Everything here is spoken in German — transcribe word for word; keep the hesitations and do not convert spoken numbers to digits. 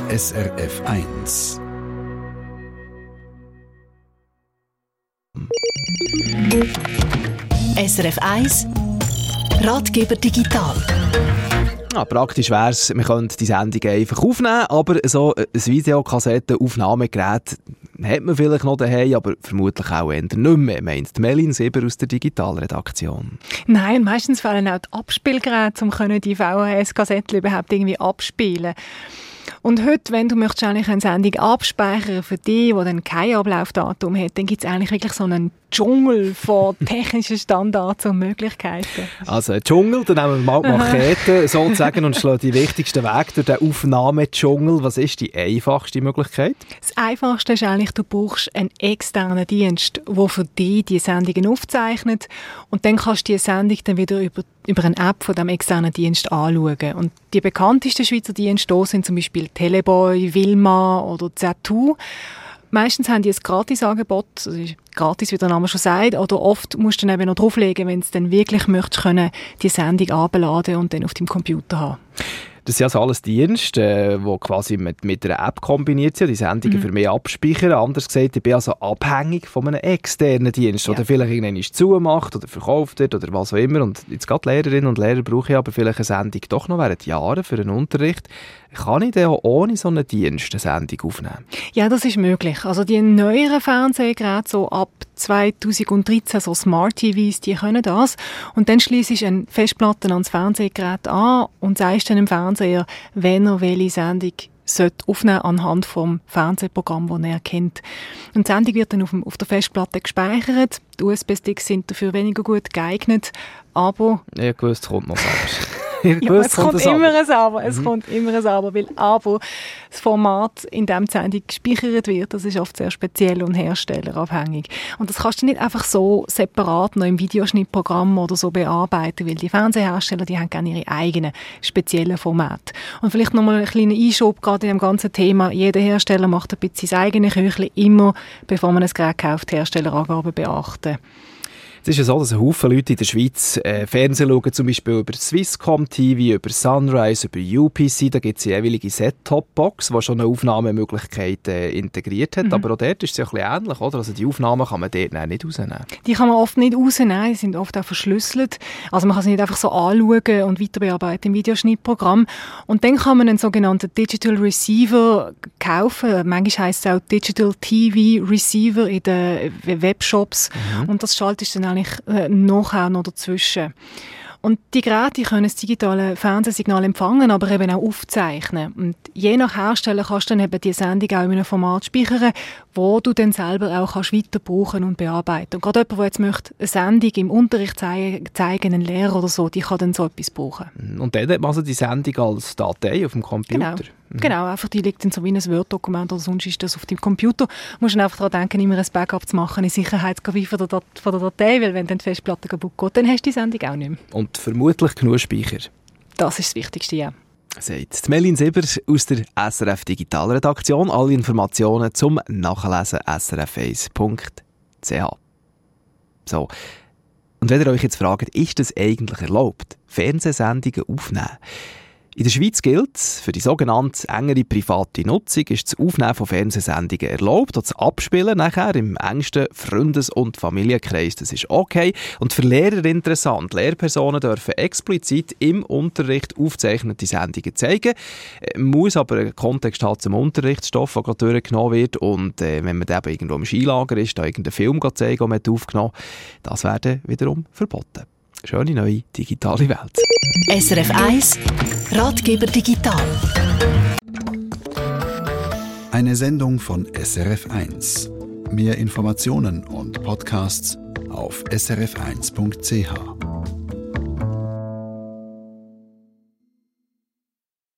S R F eins. S R F eins Ratgeber digital. Ja, praktisch wäre es, man könnte die Sendung einfach aufnehmen, aber so ein Videokassetten-Aufnahmegerät hat man vielleicht noch daheim, aber vermutlich auch eher nicht mehr, meint Melin Sieber aus der Digitalredaktion. Nein, meistens fehlen auch die Abspielgeräte, um die V H S-Kassetten überhaupt irgendwie abspielen. Und heute, wenn du möchtest eigentlich eine Sendung abspeichern für die, die dann kein Ablaufdatum hat, dann gibt es eigentlich wirklich so einen Dschungel von technischen Standards und Möglichkeiten. Also ein Dschungel, dann nehmen wir mal die Machete sozusagen und schlagen die wichtigsten Wege durch den Aufnahmedschungel. Was ist die einfachste Möglichkeit? Das Einfachste ist eigentlich, du brauchst einen externen Dienst, der für dich die Sendungen aufzeichnet, und dann kannst du die Sendung dann wieder über, über eine App von diesem externen Dienst anschauen. Und die bekanntesten Schweizer Dienste sind zum Beispiel Teleboy, Wilma oder Z zwei. Meistens haben die ein Gratis-Angebot, also gratis, wie der Name schon sagt, oder oft musst du dann eben noch drauflegen, wenn du dann wirklich möchtest, können die Sendung abladen und dann auf deinem Computer haben. Das sind also alles Dienste, die quasi mit, mit einer App kombiniert sind, die Sendungen mhm. für mich abspeichern. Anders gesagt, ich bin also abhängig von einem externen Dienst, ja. der vielleicht irgendwann zumacht oder verkauft wird oder was auch immer. Und jetzt gerade Lehrerinnen und Lehrer brauchen aber vielleicht eine Sendung doch noch während Jahren für einen Unterricht. Kann ich dann auch ohne so einen Dienst eine Sendung aufnehmen? Ja, das ist möglich. Also die neueren Fernsehgeräte, so ab zweitausenddreizehn, so Smart T Vs, die können das. Und dann schliessest du eine Festplatte ans Fernsehgerät an und sagst dann dem Fernseher, wenn er welche Sendung sollte aufnehmen anhand vom Fernsehprogramm, das er kennt. Und die Sendung wird dann auf, dem, auf der Festplatte gespeichert. Die U S B-Sticks sind dafür weniger gut geeignet, aber... Ja, gewusst, es kommt noch selbst. Ja, es kommt, kommt immer ein Aber. Es mhm. kommt immer ein Aber, weil aber das Format, in dem die Sendung gespeichert wird, das ist oft sehr speziell und herstellerabhängig. Und das kannst du nicht einfach so separat noch im Videoschnittprogramm oder so bearbeiten, weil die Fernsehersteller, die haben gerne ihre eigenen speziellen Formate. Und vielleicht nochmal einen kleinen Einschub gerade in dem ganzen Thema. Jeder Hersteller macht ein bisschen sein eigenes Küchlein, immer, bevor man ein Gerät kauft, Herstellerangaben beachten. Es ist ja so, dass ein Haufen Leute in der Schweiz äh, Fernsehen schauen, zum Beispiel über Swisscom T V, über Sunrise, über U P C. Da gibt es eine jeweilige Set-Top-Box, die schon eine Aufnahmemöglichkeit äh, integriert hat. Mhm. Aber auch dort ist es ja ein bisschen ähnlich, oder? Also die Aufnahmen kann man dort nicht rausnehmen. Die kann man oft nicht rausnehmen, die sind oft auch verschlüsselt. Also man kann sie nicht einfach so anschauen und weiter bearbeiten im Videoschnittprogramm. Und dann kann man einen sogenannten Digital Receiver kaufen. Manchmal heisst es auch Digital T V Receiver in den Webshops. Mhm. Und das schaltest du dann eigentlich äh, nachher noch dazwischen. Und die Geräte können das digitale Fernsehsignal empfangen, aber eben auch aufzeichnen. Und je nach Hersteller kannst du dann eben die Sendung auch in einem Format speichern, wo du dann selber auch kannst weiter brauchen und bearbeiten. Und gerade jemand, der jetzt möchte eine Sendung im Unterricht zeigen, zeigen, ein Lehrer oder so, die kann dann so etwas brauchen. Und dann hat man also die Sendung als Datei auf dem Computer? Genau. Mhm. Genau, einfach die liegt dann so wie ein Word-Dokument oder sonst ist das auf dem Computer. Du musst dann einfach daran denken, immer ein Backup zu machen, in Sicherheitskopie von der, Dat- von der Datei, weil wenn dann die Festplatte kaputt geht, dann hast du die Sendung auch nicht mehr. Und vermutlich genug Speicher. Das ist das Wichtigste, ja. Sagt Melin Sieber aus der S R F Digitalredaktion. Alle Informationen zum Nachlesen s r f eins punkt c h. So. Und wenn ihr euch jetzt fragt, ist es eigentlich erlaubt, Fernsehsendungen aufzunehmen? In der Schweiz gilt es, für die sogenannte engere private Nutzung ist das Aufnehmen von Fernsehsendungen erlaubt und das Abspielen nachher im engsten Freundes- und Familienkreis, das ist okay. Und für Lehrer interessant, Lehrpersonen dürfen explizit im Unterricht aufgezeichnete Sendungen zeigen, muss aber einen Kontext haben zum Unterrichtsstoff, der gerade durchgenommen wird, und äh, wenn man eben irgendwo im Skilager ist, da irgendeinen Film zeigen, den man aufgenommen hat, das wäre wiederum verboten. Schöne neue digitale Welt. S R F eins Ratgeber digital. Eine Sendung von S R F eins. Mehr Informationen und Podcasts auf s r f eins punkt c h.